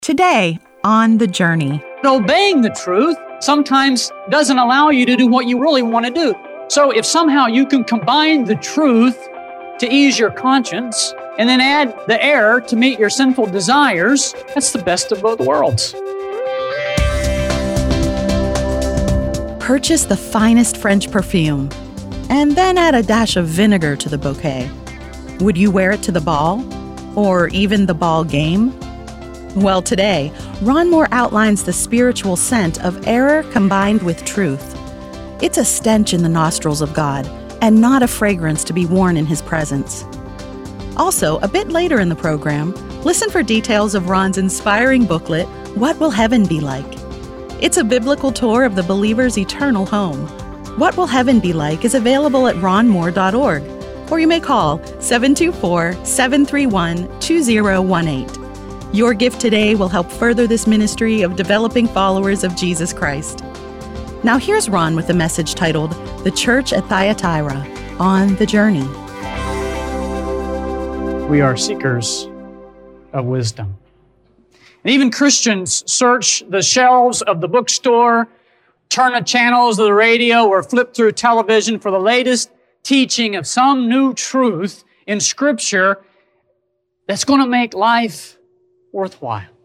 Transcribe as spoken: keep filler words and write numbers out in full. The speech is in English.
Today, on The Journey. Obeying the truth sometimes doesn't allow you to do what you really want to do. So if somehow you can combine the truth to ease your conscience and then add the error to meet your sinful desires, that's the best of both worlds. Purchase the finest French perfume and then add a dash of vinegar to the bouquet. Would you wear it to the ball? Or even the ball game? Well, today, Ron Moore outlines the spiritual scent of error combined with truth. It's a stench in the nostrils of God, and not a fragrance to be worn in His presence. Also, a bit later in the program, listen for details of Ron's inspiring booklet, What Will Heaven Be Like? It's a biblical tour of the believer's eternal home. What Will Heaven Be Like is available at ron moore dot org, or you may call seven two four, seven three one, two zero one eight. Your gift today will help further this ministry of developing followers of Jesus Christ. Now here's Ron with a message titled, The Church at Thyatira, on the Journey. We are seekers of wisdom. And even Christians search the shelves of the bookstore, turn the channels of the radio, or flip through television for the latest teaching of some new truth in Scripture that's going to make life worthwhile.